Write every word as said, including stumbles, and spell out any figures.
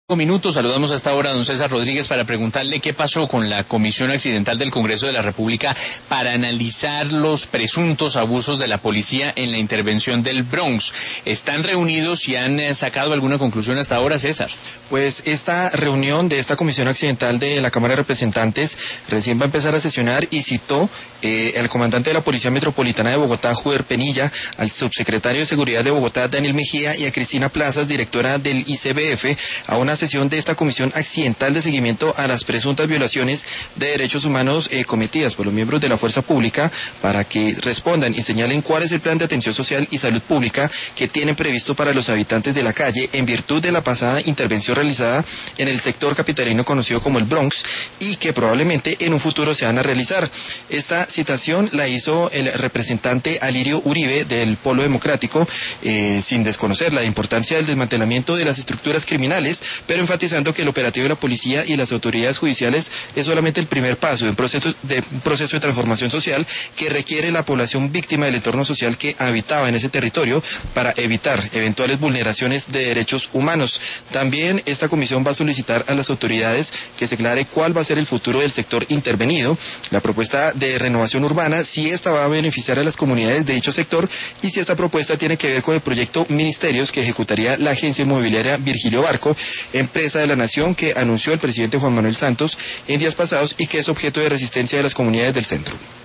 Minutos, saludamos hasta ahora a don César Rodríguez para preguntarle qué pasó con la Comisión Accidental del Congreso de la República para analizar los presuntos abusos de la policía en la intervención del Bronx. ¿Están reunidos y han eh, sacado alguna conclusión hasta ahora, César? Pues esta reunión de esta Comisión Accidental de la Cámara de Representantes recién va a empezar a sesionar y citó eh, al comandante de la Policía Metropolitana de Bogotá, Juber Penilla, al subsecretario de Seguridad de Bogotá, Daniel Mejía, y a Cristina Plazas, directora del I C B F, a una sesión de esta Comisión Accidental de seguimiento a las presuntas violaciones de derechos humanos eh, cometidas por los miembros de la fuerza pública, para que respondan y señalen cuál es el plan de atención social y salud pública que tienen previsto para los habitantes de la calle en virtud de la pasada intervención realizada en el sector capitalino conocido como el Bronx y que probablemente en un futuro se van a realizar. Esta citación la hizo el representante Alirio Uribe del Polo Democrático, eh, sin desconocer la importancia del desmantelamiento de las estructuras criminales, pero enfatizando que el operativo de la policía y las autoridades judiciales es solamente el primer paso de un proceso de, un proceso de transformación social que requiere la población víctima del entorno social que habitaba en ese territorio para evitar eventuales vulneraciones de derechos humanos. También esta comisión va a solicitar a las autoridades que se aclare cuál va a ser el futuro del sector intervenido, la propuesta de renovación urbana, si esta va a beneficiar a las comunidades de dicho sector y si esta propuesta tiene que ver con el proyecto Ministerios que ejecutaría la agencia inmobiliaria Virgilio Barco, empresa de la nación que anunció el presidente Juan Manuel Santos en días pasados y que es objeto de resistencia de las comunidades del centro.